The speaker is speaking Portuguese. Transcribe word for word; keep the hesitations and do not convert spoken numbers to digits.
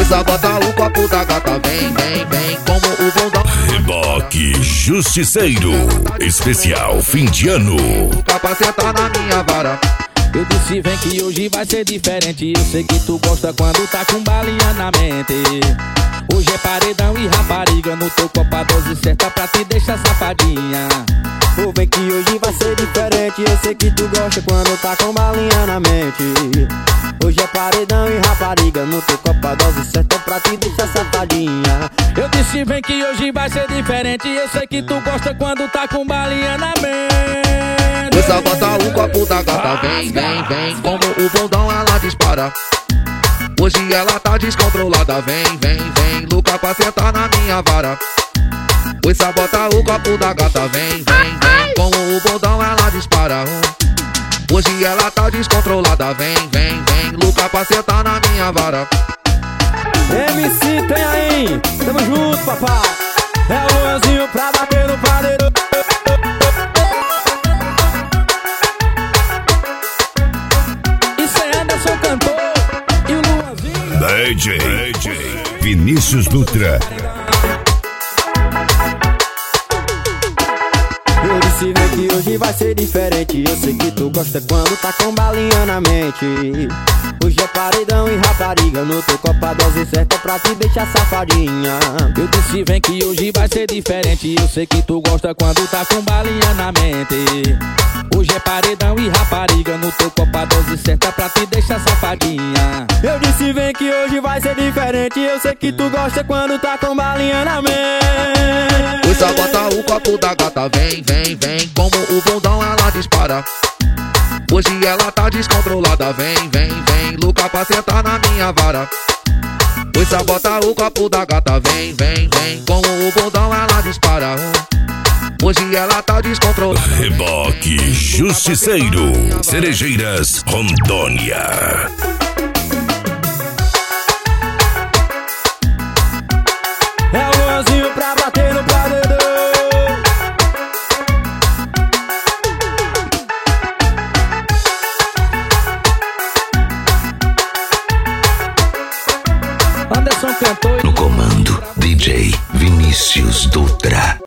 Coisa bota o copo da gata, vem, vem, vem, como o bondão. Reboque Justiceiro, especial fim de ano. Capaceta na minha vara. Eu disse vem que hoje vai ser diferente. Eu sei que tu gosta quando tá com balinha na mente. Hoje é paredão e rapariga no teu copo, a dose certa pra te deixar safadinha. Ou vem que hoje vai ser diferente. Eu sei que tu gosta quando tá com balinha na mente. Hoje é paredão e rapariga no teu copo, a dose certa pra te deixar safadinha. Eu disse vem que hoje vai ser diferente. Eu sei que tu gosta quando tá com balinha na mente. Coisa bota o copo da gata, vem, vem, vem, como o bondão ela dispara. Hoje ela tá descontrolada, vem, vem, vem, Luca pra sentar na minha vara. Coisa bota o copo da gata, vem, vem, vem, como o bondão ela dispara. Hoje ela tá descontrolada, vem, vem, vem, Luca pra sentar na minha vara. M C tem aí, tamo junto, papai. É o Luanzinho pra bater no padeiro. Isso é Anderson Cantor e o Luanzinho. D J, D J Vinícius Dutra. Eu disse vem que hoje vai ser diferente. Eu sei que tu gosta quando tá com balinha na mente. Hoje é paredão e rapariga no teu copo, a dose certa pra te deixar safadinha. Eu disse vem que hoje vai ser diferente. Eu sei que tu gosta quando tá com balinha na mente. Hoje é paredão e rapariga no teu copo, a dose certa pra te deixar safadinha. Eu disse vem que hoje vai ser diferente. Eu sei que tu gosta quando tá com balinha na mente. Coisa bota o copo da gata, vem, vem, vem, como o bondão ela dispara. Hoje ela tá descontrolada, vem, vem, vem, Luca pra sentar na minha vara. Coisa bota o copo da gata, vem, vem, vem, como o bondão ela dispara. Hoje ela tá descontrolada. Reboque Justiceiro, Cerejeiras, Rondônia. É o Luanzinho pra bater no paredão. Anderson Cantor. No comando, D J Vinícius Dutra.